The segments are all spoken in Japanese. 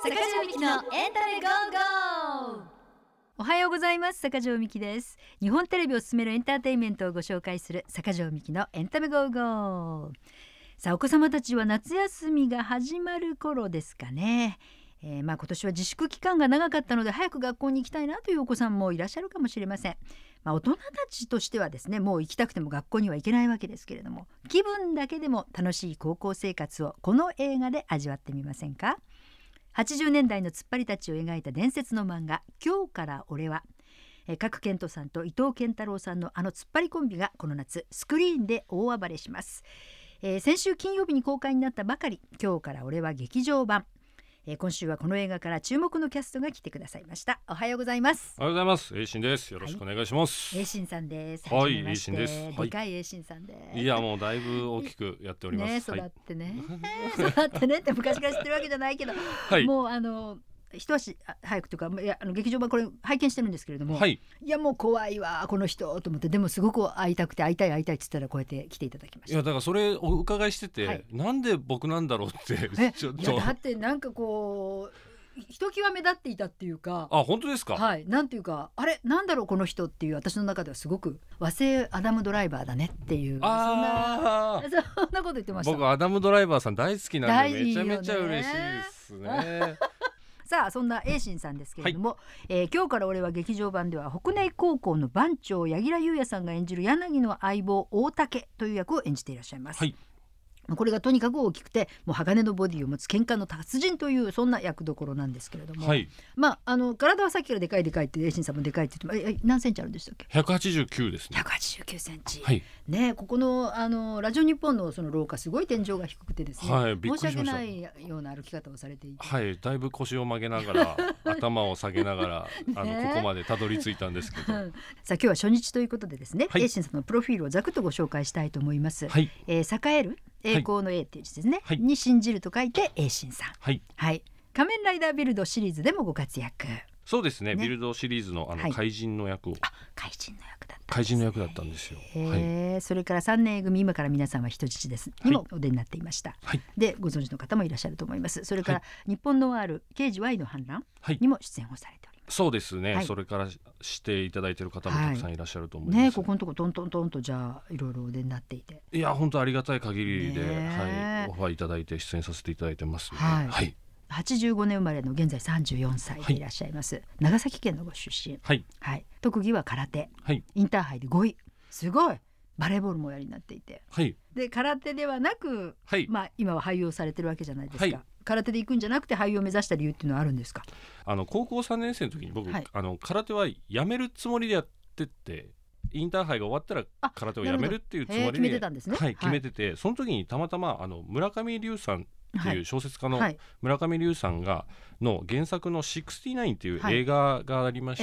坂上美希のエンタメゴーゴー。 おはようございます。坂上美希です。日本テレビを進めるエンターテインメントをご紹介する坂上美希のエンタメゴーゴー。さあ、お子様たちは夏休みが始まる頃ですかね。今年は自粛期間が長かったので早く学校に行きたいなというお子さんもいらっしゃるかもしれません。大人たちとしてはですね、もう行きたくても学校には行けないわけですけれども、気分だけでも楽しい高校生活をこの映画で味わってみませんか。80年代の突っ張りたちを描いた伝説の漫画今日から俺は、賀来賢人さんと伊藤健太郎さんのあの突っ張りコンビがこの夏スクリーンで大暴れします。先週金曜日に公開になったばかり今日から俺は劇場版。今週はこの映画から注目のキャストが来てくださいました。おはようございます。 おはようございます。栄信です。よろしくお願いします。 栄信さんです。 はい、栄信です。 でかい栄信さんです。 いや、もうだいぶ大きくやっております。 ね、育ってね、育ってねって昔から知ってるわけじゃないけど、 はい、 もう一足早くというか、劇場版これ拝見してるんですけれども、 はい、 いやもう怖いわこの人と思って、でもすごく会いたくて会いたいって言ったらこうやって来ていただきました。 いやだからそれお伺いしてて、はい、なんで僕なんだろうってちょっと。 いやだってなんかこうひときわ目立っていたっていうか。 あ、本当ですか。 はい、なんていうか、あれなんだろうこの人っていう、私の中ではすごく和製アダムドライバーだねっていう、そんなこと言ってました。 僕アダムドライバーさん大好きなんでめちゃめちゃ嬉しいですね。 さあ、そんな栄信さんですけれども、今日から俺は劇場版では北根高校の番長柳楽優弥さんが演じる柳の相棒大竹という役を演じていらっしゃいます。はい、これがとにかく大きくて、もう鋼のボディを持つ喧嘩の達人という、そんな役どころなんですけれども、はい、体はさっきからでかいでかいって、栄信さんもでかいって言って、何センチあるんでしたっけ。 189ですね。 189センチ、 はい、 ね、ここのラジオ日本のその廊下すごい天井が低くてですね、 はい、びっくりしました。 申し訳ないような歩き方をされていて、 はい、だいぶ腰を曲げながら頭を下げながらここまでたどり着いたんですけどさあ、 今日は初日ということでですね、栄信さんのプロフィールをざくっとご紹介したいと思います。はい、栄える栄光の栄っていう字ですね、はい、に信じると書いて栄信さん、はいはい、仮面ライダービルドシリーズでもご活躍。 そうですね、ビルドシリーズの怪人の役を、 怪人の役だった、 怪人の役だったんですよ。 はい、それから3年 A 組、今から皆さんは人質ですにもお出になっていました。はい、でご存知の方もいらっしゃると思います。それから、日本のある刑事 Y の反乱にも出演をされております。 そうですね、それからしていただいている方もたくさんいらっしゃると思います、ね。 ここのとこトントントンとじゃあいろいろお出になっていて、 いや本当ありがたい限りで、オファーいただいて出演させていただいてますね。はい、 85年生まれの現在34歳でいらっしゃいます。長崎県のご出身。はいはい、特技は空手、インターハイで5位、すごい。バレーボールもおやりになっていて、で空手ではなく、今は俳優をされてるわけじゃないですか。空手で行くんじゃなくて俳優を目指した理由っていうのはあるんですか。 高校3年生の時に僕、空手はやめるつもりでやってって、インターハイが終わったら空手をやめるっていうつもりで決めてたんですね。 決めてて、その時にたまたま村上龍さんっていう小説家の村上龍さんの原作の69っていう映画がありまして、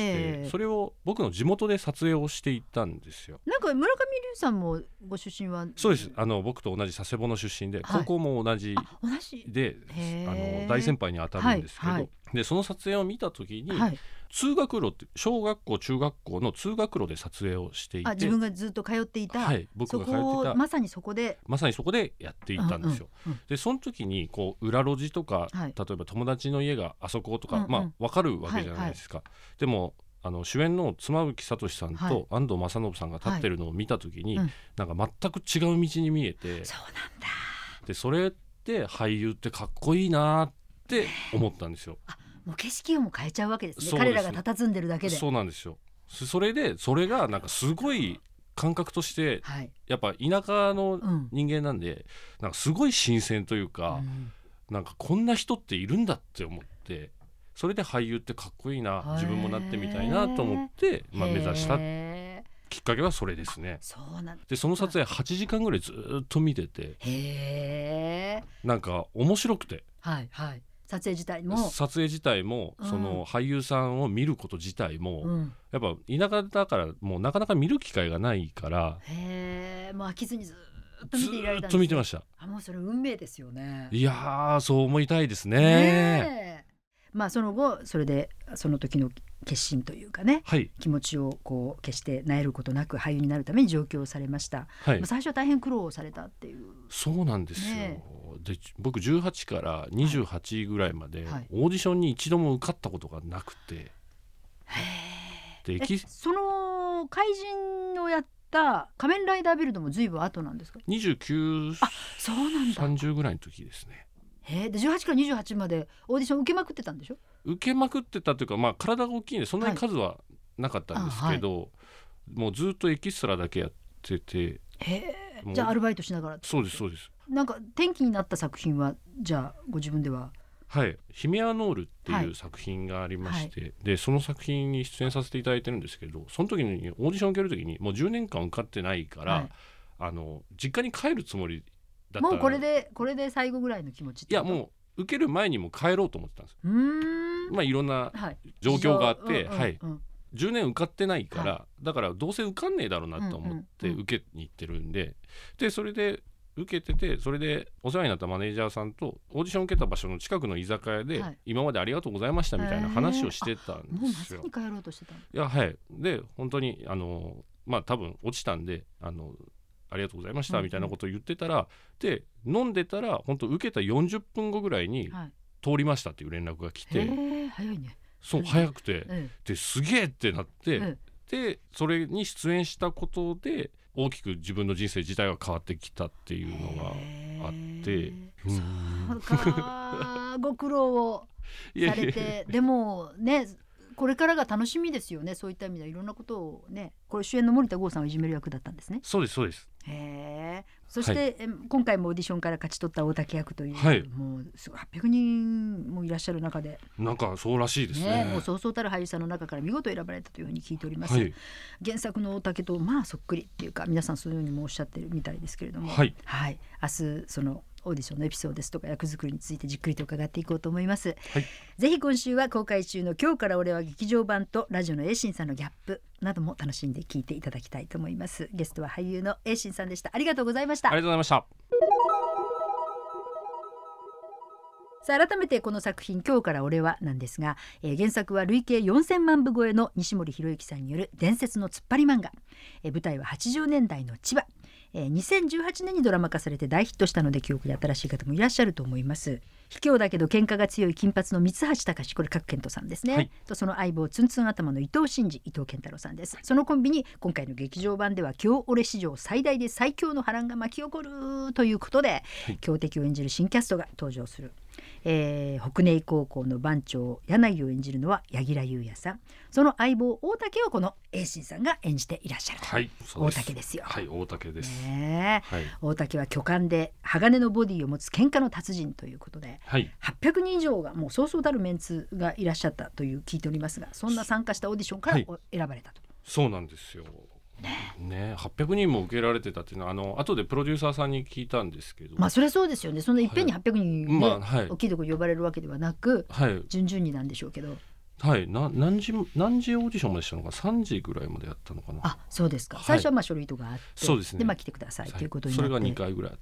それを僕の地元で撮影をしていったんですよ。 なんか村上龍さんもご出身は。 そうです。僕と同じ佐世保の出身で、高校も同じで、大先輩に当たるんですけど、でその撮影を見た時に、通学路って小学校中学校の通学路で撮影をしていて、 自分がずっと通っていた、 僕が通っていたまさにそこでやっていたんですよ。でその時にこう裏路地とか、例えば友達の家があそことか、分かるわけじゃないですか。でも主演の妻夫木聡さんと安藤正信さんが立ってるのを見た時に、なんか全く違う道に見えて、 そうなんだ。 でそれって俳優ってかっこいいなって思ったんですよ。 もう景色をも変えちゃうわけですね。彼らが佇んでるだけで。 そうなんですよ。それがなんかすごい感覚として、やっぱ田舎の人間なんで、なんかすごい新鮮というか、なんかこんな人っているんだって思って、それで俳優ってかっこいいな、自分もなってみたいなと思って、目指したきっかけはそれですね。でその撮影8時間ぐらいずっと見てて、なんか面白くて、 撮影自体もその俳優さんを見ること自体も、やっぱ田舎だからもうなかなか見る機会がないから、もう飽きずにずっと見ていられたんですね。 ずっと見てました。 もうそれ運命ですよね。 いやー、そう思いたいですね。 その後それでその時の決心というかね、 はい、 気持ちをこう決して萎えることなく俳優になるために上京されました、 はい、 最初は大変苦労されたっていう。 そうなんですよ、で僕18から28ぐらいまでオーディションに一度も受かったことがなくて、でその怪人をやった仮面ライダービルドも随分後なんですか ？29、 そうなんだ、 30ぐらいの時ですね。 で18から28までオーディション受けまくってたんでしょ？受けまくってたというか、体が大きいんでそんなに数はなかったんですけど、もうずっとエキストラだけやってて。 じゃあアルバイトしながら。 そうですそうです。 なんか転機になった作品はじゃあご自分では？ はい、ヒメアノールっていう作品がありまして、でその作品に出演させていただいてるんですけど、その時にオーディション受ける時にもう10年間受かってないから、実家に帰るつもりだったら、 もうこれで最後ぐらいの気持ちって。 いやもう受ける前にも帰ろうと思ってたんです。いろんな状況があって、10年受かってないから、だからどうせ受かんねえだろうなと思って受けに行ってるんで、でそれで受けてて、それでお世話になったマネージャーさんとオーディション受けた場所の近くの居酒屋で、今までありがとうございましたみたいな話をしてたんですよ。 もうまさに帰ろうとしてた。 いや、はい。で本当に多分落ちたんでありがとうございましたみたいなことを言ってたら、で飲んでたら本当受けた40分後ぐらいに通りましたっていう連絡が来て、 早いね。 そう早くて、ですげえってなって、でそれに出演したことで大きく自分の人生自体が変わってきたっていうのがあって、 そうかご苦労をされてでもね、これからが楽しみですよね。そういった意味ではいろんなことをね。これ主演の森田剛さんをいじめる役だったんですね。 そうですそうです。 そして、今回もオーディションから勝ち取った大竹役という、もう800人もいらっしゃる中で、 なんかそうらしいですね。 もうそうそうたる俳優さんの中から見事選ばれたというふうに聞いております、原作の大竹とそっくりっていうか、皆さんそういうふうにもおっしゃってるみたいですけれども、明日そのオーディションのエピソードですとか役作りについてじっくりと伺っていこうと思います、ぜひ今週は公開中の今日から俺は劇場版とラジオの栄心さんのギャップなども楽しんで聞いていただきたいと思います。ゲストは俳優の栄心さんでした。ありがとうございました。 ありがとうございました。 さあ改めてこの作品今日から俺はなんですが、原作は累計4000万部超えの西森博之さんによる伝説の突っ張り漫画、舞台は80年代の千葉、2018年にドラマ化されて大ヒットしたので記憶に新しい方もいらっしゃると思います。卑怯だけど喧嘩が強い金髪の三橋隆、これ賀来賢人さんですね、とその相棒ツンツン頭の伊藤真二、伊藤健太郎さんです。そのコンビに今回の劇場版では京俺史上最大で最強の波乱が巻き起こるということで、強敵を演じる新キャストが登場する。北根高校の番長柳を演じるのは柳楽優弥さん、その相棒大竹をこの栄心さんが演じていらっしゃる、大竹ですよ。 大竹です、 大竹は巨漢で鋼のボディを持つ喧嘩の達人ということで、800人以上がもうそうそうたるメンツがいらっしゃったという聞いておりますが、そんな参加したオーディションから選ばれたと。 そうなんですよね。800人も受けられてたっていうのは後でプロデューサーさんに聞いたんですけど、 それはそうですよね。そんないっぺんに800人、大きいところ呼ばれるわけではなく、順々になんでしょうけど、 何時オーディションまでしたのか、3時ぐらいまでやったのかな。 そうですか。最初は書類とかあって、 そうですね、 で来てくださいということになって、 それが2回ぐらいあって、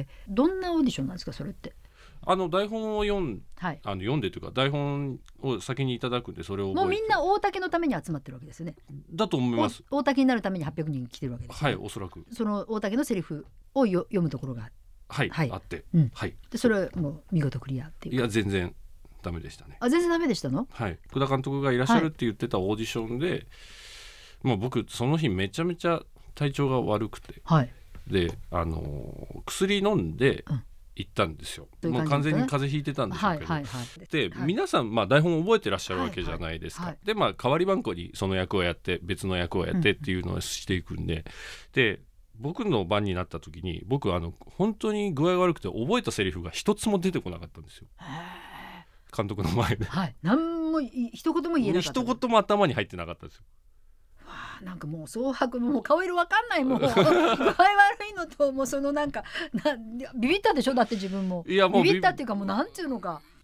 どんなオーディションなんですかそれって。 台本を読んでというか台本を先にいただくんで、それを覚えて、 もうみんな大竹のために集まってるわけですよね。 だと思います。 大竹になるために800人来てるわけですよね。 おそらくその大竹のセリフを読むところがあって、 でそれはもう見事クリアっていう。 いや全然ダメでしたね。 全然ダメでしたの。 福田監督がいらっしゃるって言ってたオーディションで、もう僕その日めちゃめちゃ体調が悪くて、で薬飲んで、行ったんですよ。もう完全に風邪ひいてたんでしょうけど、で皆さん台本を覚えてらっしゃるわけじゃないですか。で代わり番号にその役をやって別の役をやってっていうのをしていくんで、で僕の番になった時に僕本当に具合が悪くて覚えたセリフが一つも出てこなかったんですよ、監督の前で。 何も一言も言えなかった。 一言も頭に入ってなかったですよ。 なんかもう蒼白、もう顔色わかんない、もう具合悪いのと、もうそのビビったでしょ。だって自分もビビったっていうか、もうなんていうのか、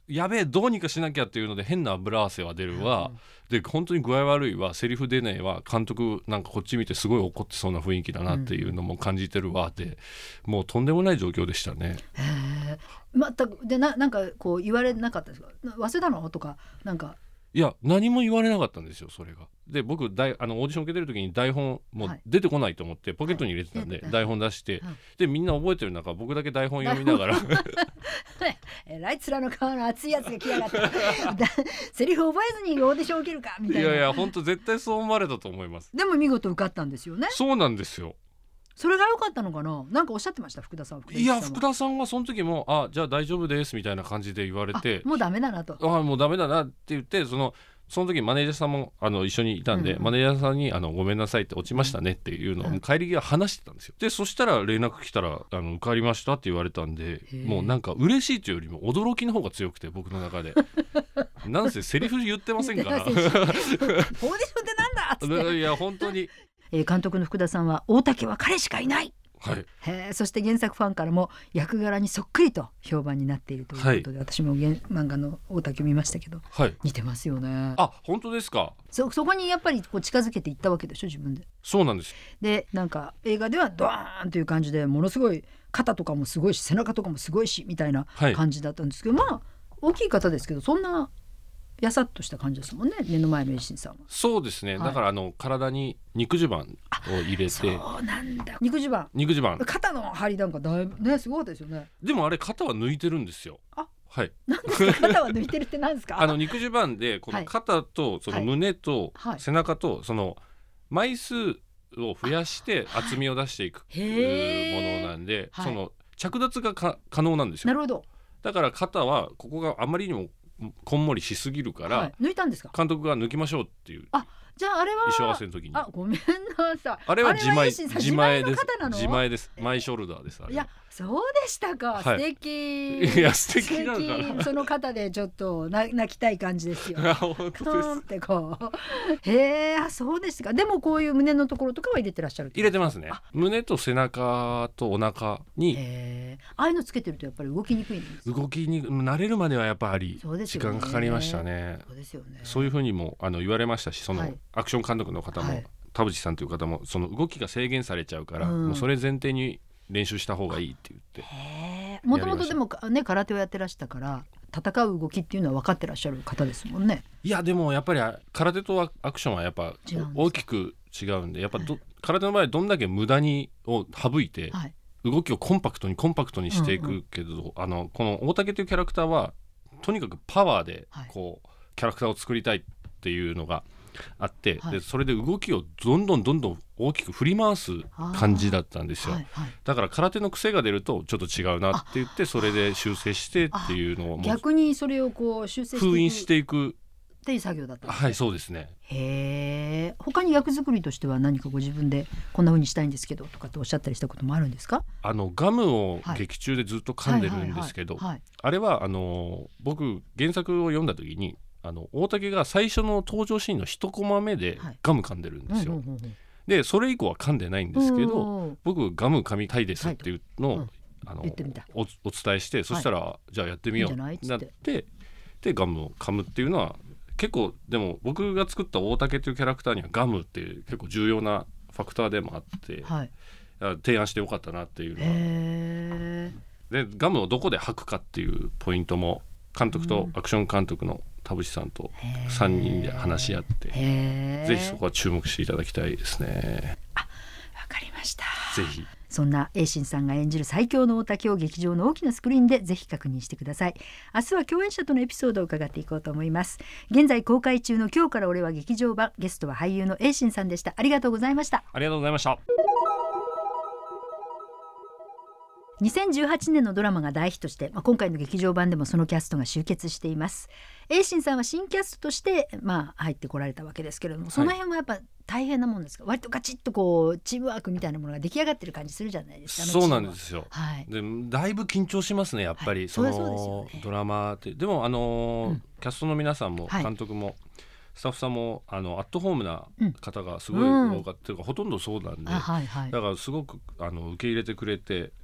やべえどうにかしなきゃっていうので変な油汗は出るわ、で本当に具合悪いわ、セリフ出ねえわ、監督なんかこっち見てすごい怒ってそうな雰囲気だなっていうのも感じてるわって、もうとんでもない状況でしたね。 全くでなんかこう言われなかったですか、忘れたのとかなんか。 いや何も言われなかったんですよそれが。で僕オーディション受けてる時に台本もう出てこないと思ってポケットに入れてたんで、台本出して、でみんな覚えてる中僕だけ台本読みながらえらい面の皮の厚いやつが来やがってセリフ覚えずにオーディション受けるかみたいな。 いや本当絶対そう思われたと思います。 でも見事受かったんですよね。 そうなんですよ。 それが良かったのかな。なんかおっしゃってました福田さん。 いや福田さんはその時もじゃあ大丈夫ですみたいな感じで言われて、 もうダメだなと、 もうダメだなって言って、その時マネージャーさんも一緒にいたんで、マネージャーさんにごめんなさいって落ちましたねっていうのを帰り際話してたんですよ。でそしたら連絡来たら受かりましたって言われたんで、もうなんか嬉しいというよりも驚きの方が強くて僕の中でなんせセリフ言ってませんからオーディションってなんだっつっていや本当に監督の福田さんは大竹は彼しかいない、そして原作ファンからも役柄にそっくりと評判になっているということで、私も漫画の大竹を見ましたけど、似てますよね。 本当ですか。 そこにやっぱりこう近づけていったわけでしょ自分で。 そうなんです。 でなんか映画ではドーンという感じでものすごい肩とかもすごいし背中とかもすごいしみたいな感じだったんですけど、まあ大きい方ですけどそんなやさっとした感じですもんね、目の前の栄心さんは。 そうですね、だから体に肉襦袢を入れて。 そうなんだ、肉襦袢肩の張りなんかだいぶねすごいですよね。 でもあれ肩は抜いてるんですよ。 なんですか肩は抜いてるってなんですか肉襦袢でこの肩とその胸と背中とその枚数を増やして厚みを出していくものなんで、その着脱が可能なんですよ。 なるほど。だから肩はここがあまりにもこんもりしすぎるから、 抜いたんですか。 監督が抜きましょうっていう。 じゃああれは衣装合わせの時に。 ごめんなさい。 あれは自前です。自前です。マイショルダーです。 いやそうでしたか。素敵。 いや素敵なのかな。 その肩でちょっと泣きたい感じですよ。 本当です。 カーンってこう。そうですか。でもこういう胸のところとかは入れてらっしゃる。 入れてますね。胸と背中とお腹に。 ああいうのつけてるとやっぱり動きにくいんです。 動きに慣れるまではやっぱり時間かかりましたね。 そうですよね。 そういうふうにも言われましたし、そのアクション監督の方も田淵さんという方もその動きが制限されちゃうから、もうそれ前提に練習した方がいいって言って。 もともとでもね空手をやってらしたから戦う動きっていうのは分かってらっしゃる方ですもんね。 いやでもやっぱり空手とアクションはやっぱ大きく違うんで、やっぱ空手の場合どんだけ無駄を省いて、動きをコンパクトにしていくけど、この大竹というキャラクターはとにかくパワーでこうキャラクターを作りたいっていうのがあって、でそれで動きをどんどん大きく振り回す感じだったんですよ。だから空手の癖が出るとちょっと違うなって言って、それで修正してっていうのを逆にそれをこう修正封印していくっていう作業だったんですね。 そうですね。 他に役作りとしては何かご自分でこんな風にしたいんですけどとかっておっしゃったりしたこともあるんですか。 ガムを劇中でずっと噛んでるんですけど、あれは僕原作を読んだ時に大竹が最初の登場シーンの一コマ目でガム噛んでるんですよ。でそれ以降は噛んでないんですけど、僕ガム噛みたいですっていうのをお伝えして、そしたらじゃあやってみようってなって、でガムを噛むっていうのは結構、でも僕が作った大竹というキャラクターにはガムっていう結構重要なファクターでもあって、提案してよかったなっていうのは。でガムをどこで吐くかっていうポイントも監督とアクション監督の田淵さんと3人で話し合って、ぜひそこは注目していただきたいですね。 わかりました。 ぜひ。 そんな栄心さんが演じる最強の大竹を劇場の大きなスクリーンでぜひ確認してください。明日は共演者とのエピソードを伺っていこうと思います。現在公開中の今日から俺は劇場版、ゲストは俳優の栄心さんでした。ありがとうございました。 ありがとうございました。 2018年のドラマが大ヒットして、今回の劇場版でもそのキャストが集結しています。栄心さんは新キャストとして、入ってこられたわけですけれども、その辺はやっぱ大変なもんですか。割とガチッとこうチームワークみたいなものが出来上がってる感じするじゃないですか。 そうなんですよ、でだいぶ緊張しますねやっぱり、そのドラマって。でもキャストの皆さんも監督も、スタッフさんもアットホームな方がすごい多かった、ほとんどそうなんで、だからすごく受け入れてくれて、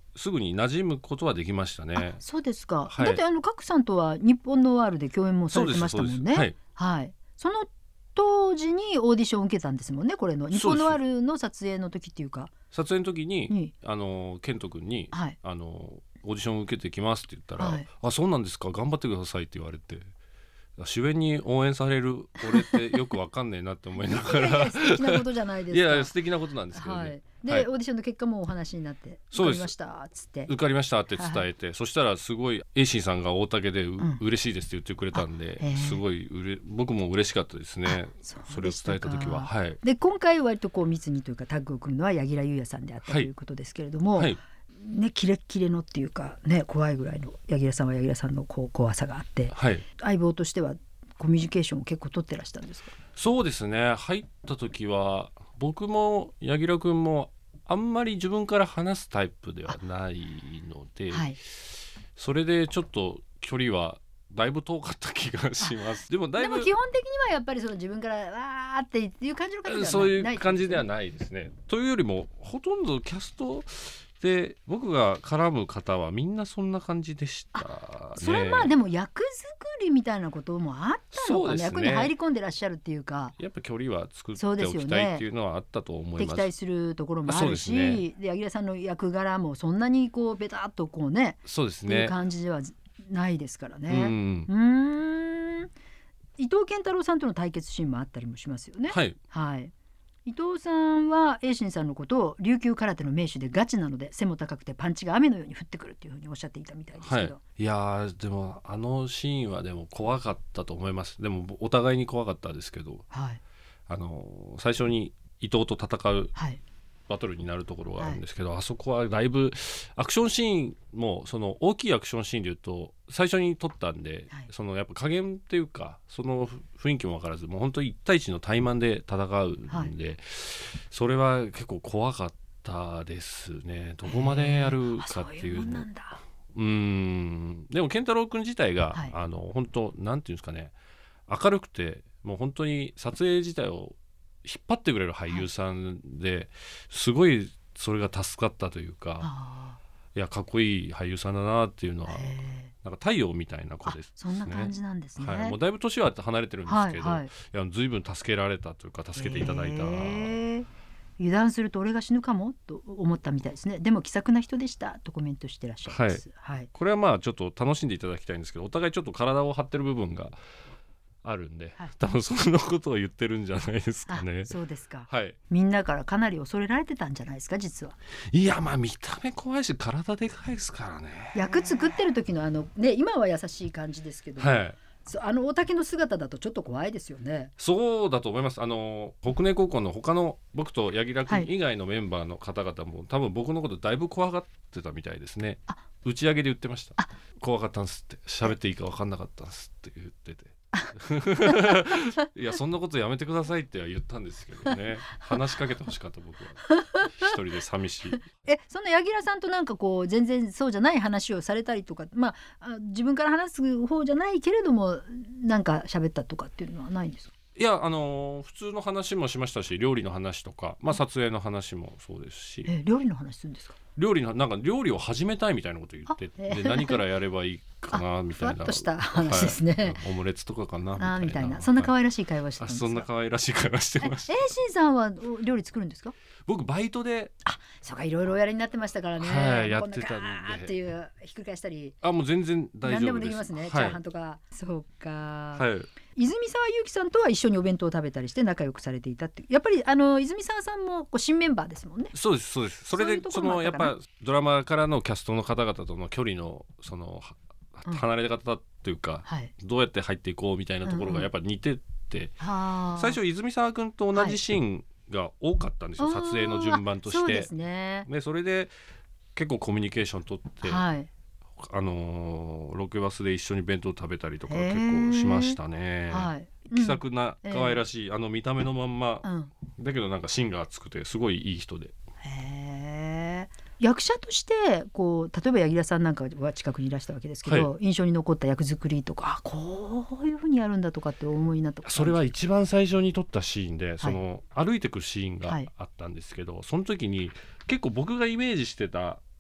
すぐに馴染むことはできましたね。 そうですか、 はい、 だって賀来さんとは日本のワールで共演もされてましたもんね。はい、その当時にオーディションを受けたんですもんね。これの日本のワールの撮影の時っていうか、 撮影の時にケント君に、 はい、 オーディションを受けてきますって言ったら、 はい、 あ、そうなんですか、頑張ってくださいって言われて、主演に応援される俺ってよくわかんねえなって思いながらいや素敵なことじゃないですか。 いや素敵なことなんですけどね。はい、 で、はい、オーディションの結果もお話になって受かりましたっつって受かりましたって伝えて、はい、そしたらすごいエイシンさんが大竹で嬉しいですって言ってくれたんで、すごい僕も嬉しかったですね。それを伝えた時は、はい、 で今回割とこう密にというかタッグを組むのは柳楽優弥さんであったということですけれども、はいね、キレッキレのっていうか、ね、怖いぐらいの柳楽さんは柳楽さんの怖さがあって、はい、相棒としてはコミュニケーションを結構取ってらしたんですか？ そうですね、入った時は僕も柳楽君もあんまり自分から話すタイプではないので、はい、それでちょっと距離はだいぶ遠かった気がします。でも基本的にはやっぱりその自分からわーっていう感じの感じではない、 そういう感じではないですね。というよりもほとんどキャストで僕が絡む方はみんなそんな感じでしたね。 それはまあでも役作りみたいなこともあったのかね。役に入り込んでらっしゃるっていうか、 やっぱ距離は作っておきたいっていうのはあったと思います。 敵対するところもあるし、で柳楽さんの役柄もそんなにこうベタっとこうね、 そうですね、 っていう感じではないですからね。伊藤健太郎さんとの対決シーンもあったりもしますよね。はい、はい、伊藤さんは栄信さんのことを琉球空手の名手でガチなので背も高くてパンチが雨のように降ってくるっていうふうにおっしゃっていたみたいですけど、 はい、いやでもあのシーンはでも怖かったと思います。でもお互いに怖かったですけど、はい、最初に伊藤と戦う、はい、バトルになるところがあるんですけど、はい、あそこはだいぶアクションシーンもその大きいアクションシーンでいうと最初に撮ったんで、はい、そのやっぱ加減っていうかその雰囲気も分からずもう本当に1対1の対マンで戦うんで、はい、それは結構怖かったですね。どこまでやるかっていうの。でも健太郎君自体が、はい、本当なんていうんですかね、明るくてもう本当に撮影自体を引っ張ってくれる俳優さんで、はい、すごいそれが助かったというか、いやかっこいい俳優さんだなっていうのはなんか太陽みたいな子ですね。 そんな感じなんですね。 はい、もうだいぶ年は離れてるんですけど、 はいはい、 いや随分助けられたというか助けていただいた。 油断すると俺が死ぬかもと思ったみたいですね。でも気さくな人でしたとコメントしてらっしゃいます。 はいはい、これはまあちょっと楽しんでいただきたいんですけど、お互いちょっと体を張ってる部分があるんで、はい、多分そんなことを言ってるんじゃないですかね。 そうですか、 はい、 みんなからかなり恐れられてたんじゃないですか実は。 いやまあ見た目怖いし体でかいですからね。 役作ってる時のね、今は優しい感じですけど、はい、大竹の姿だとちょっと怖いですよね。 そうだと思います。北根高校の他の僕と柳楽君以外のメンバーの方々も、はい、多分僕のことだいぶ怖がってたみたいですね。打ち上げで言ってました。怖かったんですって、喋っていいか分かんなかったんですって言ってていやそんなことやめてくださいっては言ったんですけどね。話しかけてほしかった僕は一人で寂しい。 そんな柳楽さんとなんかこう全然そうじゃない話をされたりとか、まあ自分から話す方じゃないけれどもなんか喋ったとかっていうのはないんですか？ いや普通の話もしましたし、料理の話とか、まあ、撮影の話もそうですし。 料理の話するんですか？ なんか料理を始めたいみたいなこと言ってで何からやればいいかなみたいなふわっとした話ですね、はい、 オムレツとかかなみたいなそんな可愛らしい会話してたんですか？ そんな可愛らしい会話してました。 しんさんは料理作るんですか？ 僕バイトでそうかいろいろおやりになってましたからね、 はい、やってたんでっていうひっくり返したりもう全然大丈夫です。 何でもできますね、はい、チャーハンとか。そうか、 はい、 泉沢祐希さんとは一緒にお弁当を食べたりして仲良くされていたって。やっぱり泉沢さんも新メンバーですもんね。 そうですそうです。それでやっぱドラマからのキャストの方々との距離の離れ方というか、はい、どうやって入っていこうみたいなところがやっぱ似てて、最初泉沢君と同じシーンが多かったんですよ、撮影の順番として。 そうですね。 でそれで結構コミュニケーション取って、はい、ロケバスで一緒に弁当食べたりとか結構しましたね、はい、気さくな可愛らしい、見た目のまんま、だけどなんか芯が厚くてすごいいい人で。 役者としてこう例えば柳楽さんなんかは近くにいらしたわけですけど、はい、印象に残った役作りとかこういう風にやるんだとかって思いになったこと。 それは一番最初に撮ったシーンで、はい、歩いてくシーンがあったんですけど、その時に結構僕がイメージしてた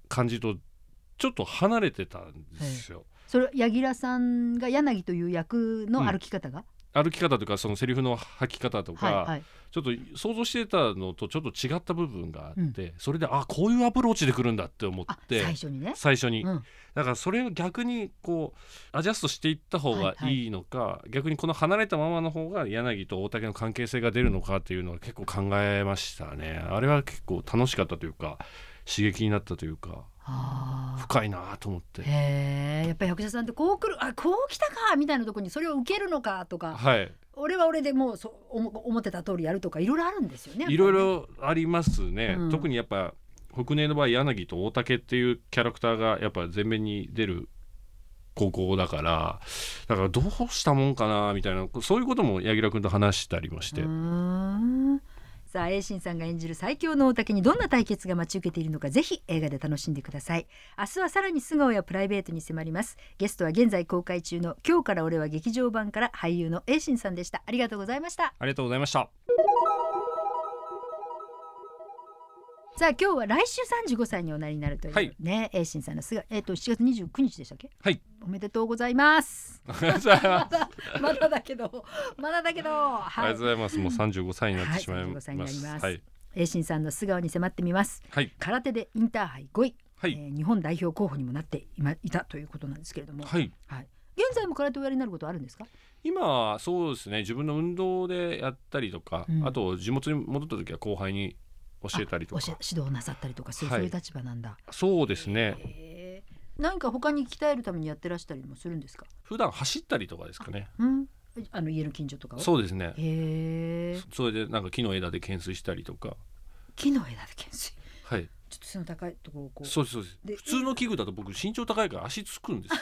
感じとちょっと離れてたんですよ。 それ柳楽さんが柳という役の歩き方が、 歩き方とかそのセリフの吐き方とか、ちょっと想像してたのとちょっと違った部分があって、それでこういうアプローチで来るんだって思って、最初に、だからそれを逆にこうアジャストしていった方がいいのか、逆にこの離れたままの方が柳と大竹の関係性が出るのかっていうのは結構考えましたね。あれは結構楽しかったというか刺激になったというか、深いなと思って。 やっぱり役者さんってこう来る、こう来たかみたいなところにそれを受けるのかとか、俺は俺でもう思ってた通りやるとかいろいろあるんですよね。 いろいろありますね、特にやっぱ北根の場合柳と大竹っていうキャラクターがやっぱ前面に出る高校だからどうしたもんかなみたいな、そういうことも柳楽君と話したりもして。 さあ栄新さんが演じる最強の大竹にどんな対決が待ち受けているのか、ぜひ映画で楽しんでください。明日はさらに素顔やプライベートに迫ります。ゲストは現在公開中の今日から俺は劇場版から俳優の栄新さんでした。ありがとうございました。 ありがとうございました。 さあ今日は来週35歳におなりになるというね、栄新さんの7月29日でしたっけ。おめでとうございます。まだだけど、 ありがとうございます。もう35歳になってしまいます。 栄新さんの素顔に迫ってみます。空手でインターハイ5位、日本代表候補にもなっていたということなんですけれども、現在も空手をやりになることはあるんですか。 今はそうですね、自分の運動でやったりとか、あと地元に戻った時は後輩に教えたりとか指導なさったりとかそういう立場なんだ。 そうですね。 何か他に鍛えるためにやってらしたりもするんですか。 普段走ったりとかですかね。 家の近所とかを。 そうですね。それでなんか木の枝で懸垂したりとか。 木の枝で懸垂。 はい。 ちょっと背の高いところをこう。 そうです普通の器具だと僕身長高いから足つくんですよ。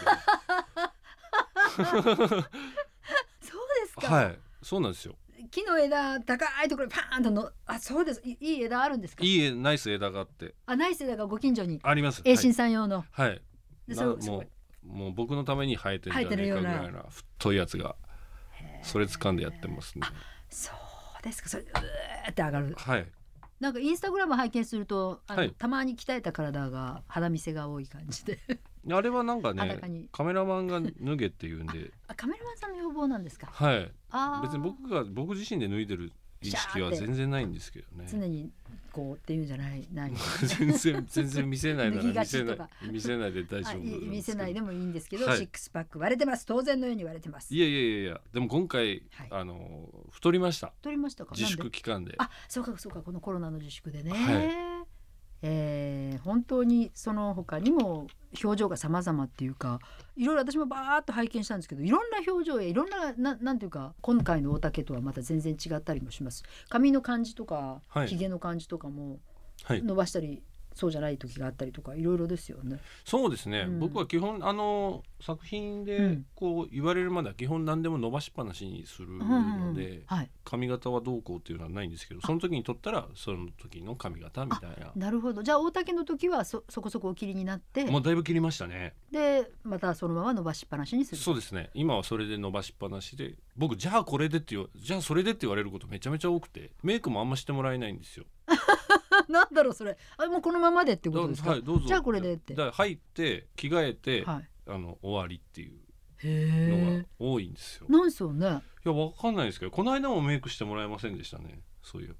そうですか。 はい。そうなんですよ。 木の枝高いところにパーンとの、そうです。いい枝あるんですか。 いいナイス枝があって。 ナイス枝がご近所にあります。 栄新さん用の。 はい。もう僕のために生えてるんじゃないかぐらいな太いやつが、それ掴んでやってますね。 そうですか。それうーって上がる。 はい。 なんかインスタグラム拝見するとたまに鍛えた体が肌見せが多い感じで。 あれはなんかね、カメラマンが脱げって言うんで。 カメラマンさんの要望なんですか。 はい。別に僕自身で脱いでる意識は全然ないんですけどね。 常にこうっていうんじゃない。 全然見せないなら見せないで大丈夫。 見せないでもいいんですけど、シックスパック割れてます。当然のように割れてます。 いやでも今回太りました。 太りましたか。 自粛期間で。 そうかこのコロナの自粛でね。本当にその他にも表情が様々っていうか、いろいろ私もバーッと拝見したんですけど、いろんな表情やいろんななんていうか、今回の大竹とはまた全然違ったりもします。髪の感じとか、ひげの感じとかも伸ばしたり、そうじゃない時があったりとかいろいろですよね。 そうですね、僕は基本作品でこう言われるまでは基本何でも伸ばしっぱなしにするので、髪型はどうこうっていうのはないんですけど、その時に撮ったらその時の髪型みたいな。 なるほど。じゃあ大竹の時はそこそこお切りになって、 もうだいぶ切りましたね。 でまたそのまま伸ばしっぱなしにする。 そうですね。今はそれで伸ばしっぱなしで、僕じゃあそれでって言われることめちゃめちゃ多くて、メイクもあんましてもらえないんですよ。 なんだろうそれ。もうこのままでってことですか。 どうぞ。 じゃあこれでって。 入って着替えて、終わりっていうのが多いんですよ。 なんそうね。 いやわかんないですけど、この間もメイクしてもらえませんでしたね。そういえば。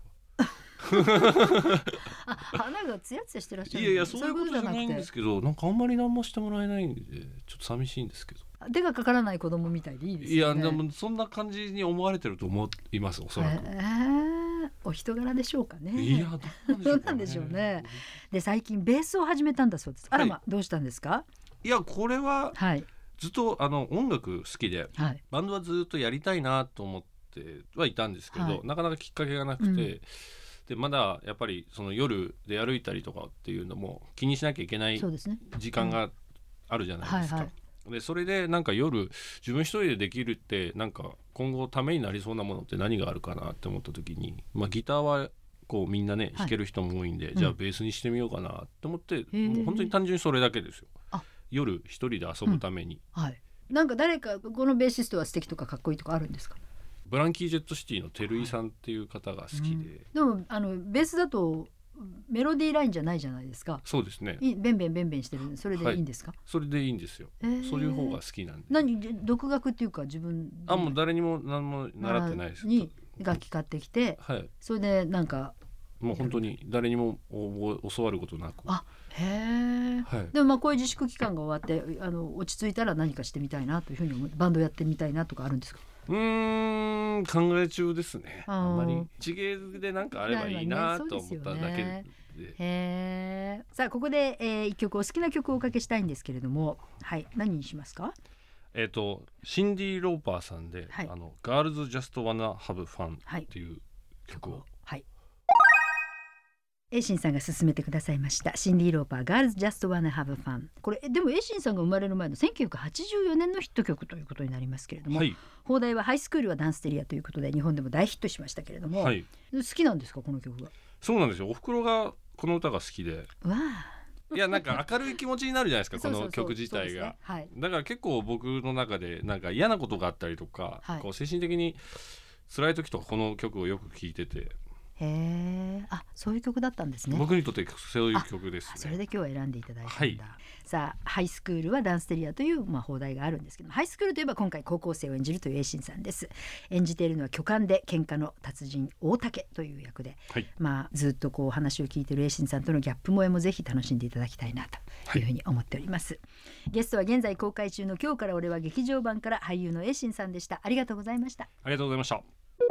鼻がツヤツヤしてらっしゃる。 いやそういうことじゃないんですけど、なんかあんまり何もしてもらえないんでちょっと寂しいんですけど。 手がかからない子供みたいでいいですよね。 いやでもそんな感じに思われてると思います、おそらく。 お人柄でしょうかね。 いやどうなんでしょうね。で最近ベースを始めたんだそうです。どうしたんですか。 いやこれはずっと音楽好きで、バンドはずっとやりたいなと思ってはいたんですけど、なかなかきっかけがなくて、でまだやっぱりその夜で歩いたりとかっていうのも気にしなきゃいけない時間があるじゃないですか。でそれでなんか夜自分一人でできるってなんか今後ためになりそうなものって何があるかなって思った時に、ギターはこうみんなね弾ける人も多いんで、じゃあベースにしてみようかなって思って、もう本当に単純にそれだけですよ。夜一人で遊ぶために、 なんか誰かこのベーシストは素敵とかかっこいいとかあるんですか。 ブランキー・ジェット・シティの照井さんっていう方が好きで、 でもベースだとメロディーラインじゃないじゃないですか。 そうですね。 ベンベンしてる、それでいいんですか？ それでいいんですよ。そういう方が好きなんで。 独学っていうか自分もう誰にも何も習ってないです。 に楽器買ってきて、それでなんかもう本当に誰にも教わることなく。 でもこういう自粛期間が終わって落ち着いたら何かしてみたいなというふうにバンドやってみたいなとかあるんですか？ 考え中ですね。あんまり一芸でなんかあればいいなと思っただけで。 さあここで、一曲お好きな曲をおかけしたいんですけれども、何にしますか？ シンディ・ローパーさんで、Girls Just Wanna Have Fun っていう曲を、 エイシンさんが勧めてくださいましたシンディ・ローパー Girls Just Wanna Have Fun。 これでもエイシンさんが生まれる前の1984年のヒット曲ということになりますけれども、放題はハイスクールはダンステリアということで日本でも大ヒットしましたけれども、好きなんですかこの曲が？ そうなんですよ。おふくろがこの歌が好きで、いやなんか明るい気持ちになるじゃないですかこの曲自体が。だから結構僕の中でなんか嫌なことがあったりとか、こう精神的に辛い時とかこの曲をよく聴いてて、 そういう曲だったんですね。 僕にとってそういう曲ですね。 それで今日は選んでいただいたんだ。さあハイスクールはダンステリアという、放題があるんですけど、ハイスクールといえば今回高校生を演じるというエイシンさんです。演じているのは巨漢で喧嘩の達人大竹という役で、ずっとこう話を聞いているエイシンさんとのギャップ萌えもぜひ楽しんでいただきたいなというふうに思っております。ゲストは現在公開中の今日から俺は劇場版から俳優のエイシンさんでした。ありがとうございました。 ありがとうございました。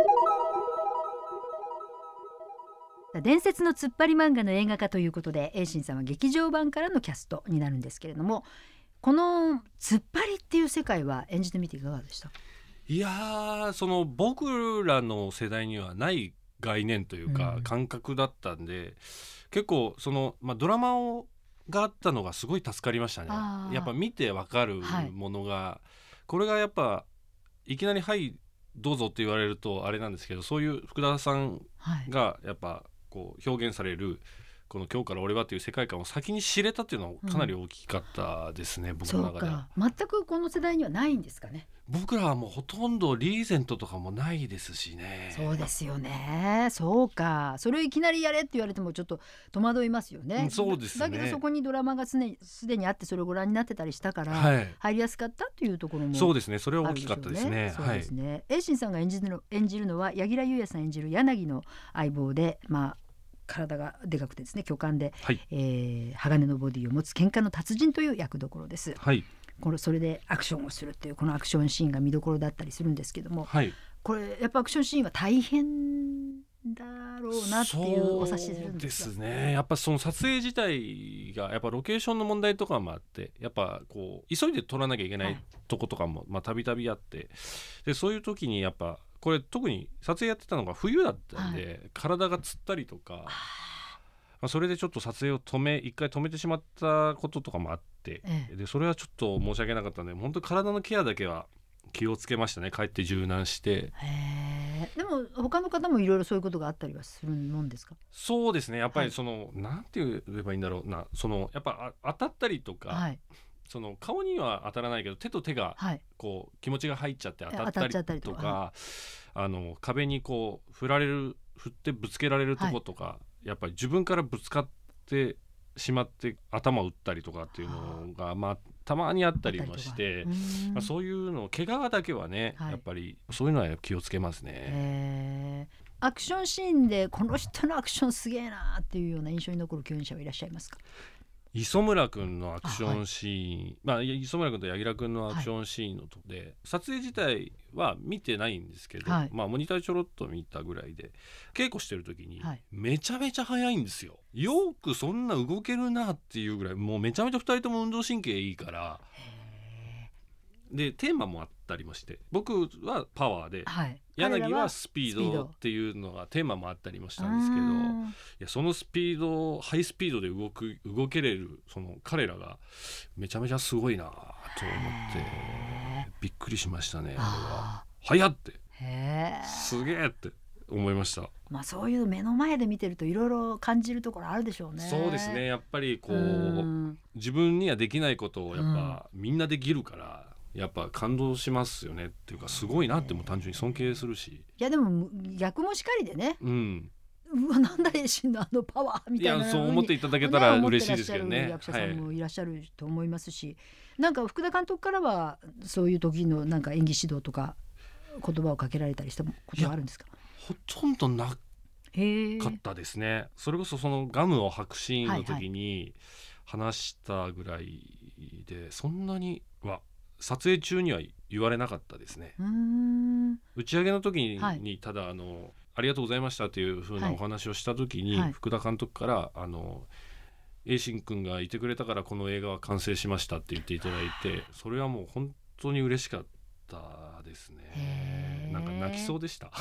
伝説の突っ張り漫画の映画化ということでエイシンさんは劇場版からのキャストになるんですけれども、この突っ張りっていう世界は演じてみていかがでした？ いやその僕らの世代にはない概念というか感覚だったんで、結構その、ドラマがあったのがすごい助かりましたね。やっぱ見てわかるものが、これがやっぱいきなりはいどうぞって言われるとあれなんですけど、そういう福田さんがやっぱこう表現されるこの今日から俺はっていう世界観を先に知れたっていうのはかなり大きかったですね、僕の中では。 全くこの世代にはないんですかね。 僕らはもうほとんどリーゼントとかもないですしね。 そうですよね。そうか、それをいきなりやれって言われてもちょっと戸惑いますよね。 そうですね。 だけどそこにドラマがすでにあってそれをご覧になってたりしたから、入りやすかったというところも、 そうですね、それは大きかったですね。 そうですね。エイシンさんが演じるのは柳楽優弥さん演じる柳の相棒で、体がでかくてですね巨漢で、鋼のボディを持つ喧嘩の達人という役どころです。それでアクションをするっていうこのアクションシーンが見どころだったりするんですけども、これやっぱアクションシーンは大変だろうなっていうお察しするんですが。 そうですね。やっぱその撮影自体がやっぱロケーションの問題とかもあって、やっぱこう急いで撮らなきゃいけないとことかもたびたびあって、でそういう時にやっぱこれ特に撮影やってたのが冬だったんで、体がつったりとか、それでちょっと撮影を一回止めてしまったこととかもあって、でそれはちょっと申し訳なかったので、本当に体のケアだけは気をつけましたね。帰って柔軟して。 でも他の方もいろいろそういうことがあったりはするもんですか？ そうですね。やっぱりその、なんて言えばいいんだろうな、そのやっぱ当たったりとか、その顔には当たらないけど手と手がこう気持ちが入っちゃって当たったりとか、壁にこう振ってぶつけられるとことか、やっぱり自分からぶつかってしまって頭を打ったりとかっていうのがたまにあったりもして、そういうの怪我だけはね、やっぱりそういうのは気をつけますね。 アクションシーンでこの人のアクションすげえなっていうような印象に残る共演者はいらっしゃいますか？ 磯村くんのアクションシーン、磯村くんと柳楽くんのアクションシーンのとこで、撮影自体は見てないんですけど、モニターちょろっと見たぐらいで、稽古してる時にめちゃめちゃ速いんですよ。よくそんな動けるなっていうぐらい、もうめちゃめちゃ2人とも運動神経いいから。でテーマもあったりもして、僕はパワーで、柳はスピードっていうのがテーマもあったりもしたんですけど、いやそのスピード、ハイスピードで動けれるその彼らがめちゃめちゃすごいなと思ってびっくりしましたね。あれは速ってすげえって思いました。 そういう目の前で見てるといろいろ感じるところあるでしょうね。 そうですね。やっぱりこう自分にはできないことをやっぱみんなできるから、やっぱ感動しますよねっていうか、すごいなっても単純に尊敬するし。 いやでも逆もしかりでね、 うわなんだ栄心のパワーみたいな、 いやそう思っていただけたら嬉しいですけどね。 役者さんもいらっしゃると思いますし、なんか福田監督からはそういう時のなんか演技指導とか言葉をかけられたりしたことはあるんですか？ ほとんどなかったですね。それこそそのガムを吐くシーンの時に話したぐらいで、そんなには撮影中には言われなかったですね。打ち上げの時に、ただありがとうございましたというふうなお話をした時に、福田監督から栄心くんがいてくれたからこの映画は完成しましたって言っていただいて、それはもう本当に嬉しかったですね。なんか泣きそうでした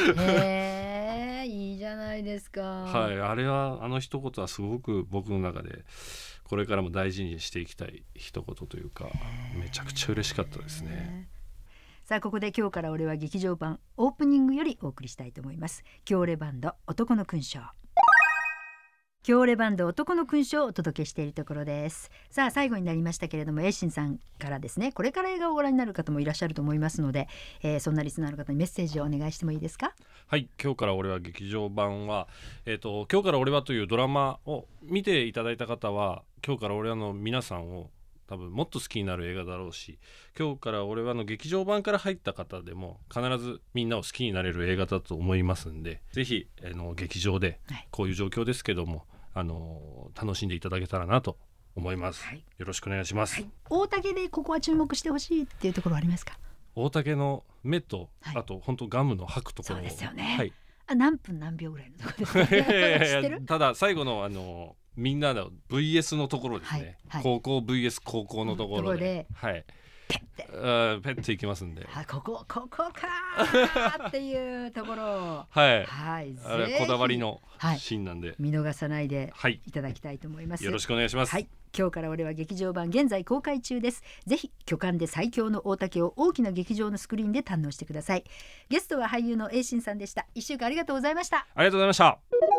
いいじゃないですか。 はい、あれは一言はすごく僕の中でこれからも大事にしていきたい一言というか、めちゃくちゃ嬉しかったですね。 さあここで今日から俺は劇場版オープニングよりお送りしたいと思います。強レバンド男の勲章。強レバンド男の勲章をお届けしているところです。さあ最後になりましたけれども、栄心さんからですね、これから映画をご覧になる方もいらっしゃると思いますので、そんなリスナーの方にメッセージをお願いしてもいいですか？ はい、今日から俺は劇場版は、今日から俺はというドラマを見ていただいた方は、今日から俺はの皆さんを多分もっと好きになる映画だろうし、今日から俺はの劇場版から入った方でも必ずみんなを好きになれる映画だと思いますんで、ぜひ劇場でこういう状況ですけども、楽しんでいただけたらなと思います、よろしくお願いします、 大竹でここは注目してほしいっていうところはありますか？ 大竹の目と、あと本当ガムの吐くところ。 そうですよね、何分何秒ぐらいのところですか？知ってる？ ただ最後のみんなの VS のところですね、高校 VS 高校のところで、ペッていきますんで、 ここかっていうところあれこだわりのシーンなんで、 見逃さないでいただきたいと思います、 よろしくお願いします。 今日から俺は劇場版現在公開中です。ぜひ巨漢で最強の大竹を大きな劇場のスクリーンで堪能してください。ゲストは俳優の栄心さんでした。1週間ありがとうございました。 ありがとうございました。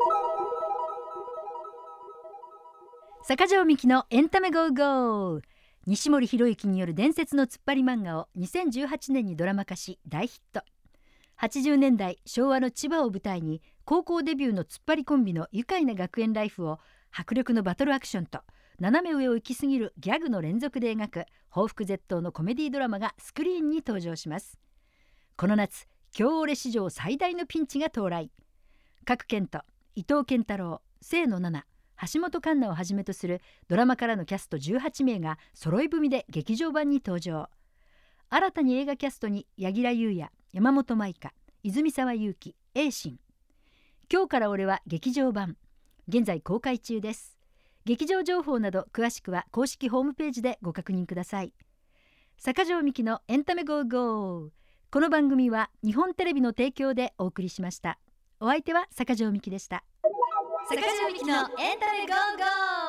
坂上美希のエンタメゴーゴー。西森博之による伝説の突っ張り漫画を2018年にドラマ化し大ヒット。80年代昭和の千葉を舞台に、高校デビューの突っ張りコンビの愉快な学園ライフを迫力のバトルアクションと斜め上を行き過ぎるギャグの連続で描く報復絶倒のコメディドラマがスクリーンに登場します。この夏、京オレ史上最大のピンチが到来。賀来賢人、伊藤健太郎、清野菜名、橋本環奈をはじめとするドラマからのキャスト18名が揃い踏みで劇場版に登場。新たに映画キャストに柳楽優弥、山本舞香、泉沢祐希、栄心。今日から俺は劇場版現在公開中です。劇場情報など詳しくは公式ホームページでご確認ください。坂上美希のエンタメゴーゴー。この番組は日本テレビの提供でお送りしました。お相手は坂上美希でした。 坂上美希のエンタメゴーゴー。